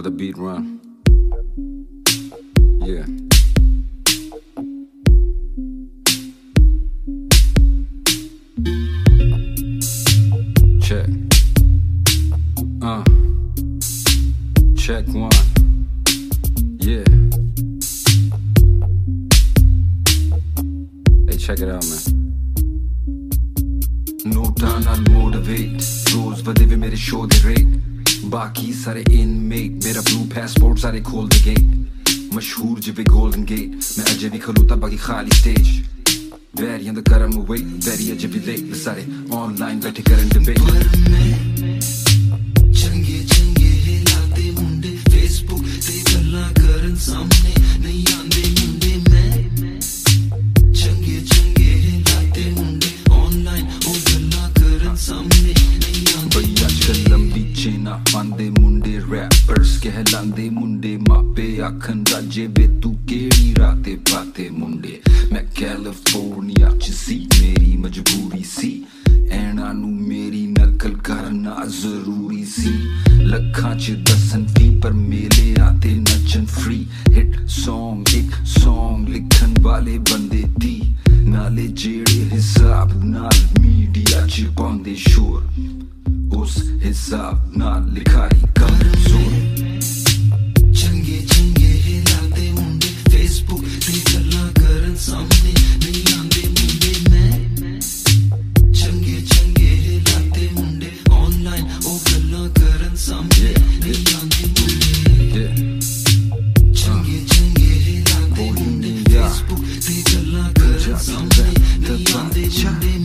the beat run. Yeah. Check. Check one. Yeah. Hey, check it out, man. नोटा नाल motivate रोज बदे मेरे शो दे रेट बाकी सारे इनमेट मेरा ब्लू पासपोर्ट सारे खोल दे गेट मशहूर जिवे गोल्डन गेट मैं अजे भी खलोता बाकी खाली स्टेज वेरी अंदर करम वेट वेरी अजे भी लेट सारे ऑनलाइन बैठे करन डिबेट चंगे चंगे हिलाते मुंडे फेसबुक ते गल्ला करन सामने नहीं आंदे मुंडे मैं चंगे चंगे हिलाते मुंडे ऑनलाइन ओ गल्ला करन सामने नहीं आंदे भैया चल लंबी चेना पांदे मुंडे रैपर्स कहलांदे मुंडे मापे आखन राजे वे तू केड़ी राते पाते मुंडे मैं कैलिफोर्निया च सी मेरी मजबूरी सी ऐना नू मेरी नकल करना जरूरी सी लखां च दसन फी पर मेले आते नचन फ्री हिट सॉन्ग एक सॉन्ग लिखन वाले बंदे दी नाले जेड़े हिसाब नाल मीडिया च पांदे शोर उस हिसाब नाल लिखाई कमजोर चंगे चंगे हिलाते मुंडे फेसबुक ते गल्ला करन सामने नहीं आंदे मुंडे मैं चंगे चंगे हिलाते मुंडे ऑनलाइन ओ गल्ला करन सामने नहीं आंदे मुंडे चंगे चंगे हिलाते मुंडे फेसबुक ते गल्ला करन सामने नहीं आंदे मुंडे